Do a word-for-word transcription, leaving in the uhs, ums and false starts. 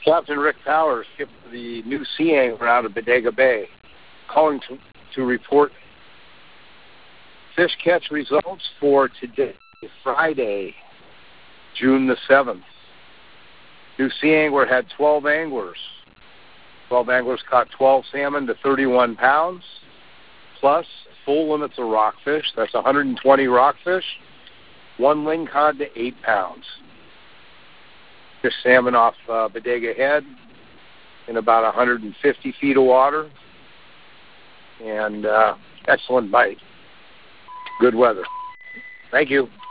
Captain Rick Powers, the new sea angler out of Bodega Bay, calling to, to report fish catch results for today, Friday, June the seventh. New Sea Angler had twelve anglers. twelve anglers caught twelve salmon to thirty-one pounds, plus full limits of rockfish. That's one hundred twenty rockfish, one lingcod to eight pounds. Fish salmon off uh, Bodega Head in about one hundred fifty feet of water, and uh, excellent bite. Good weather. Thank you.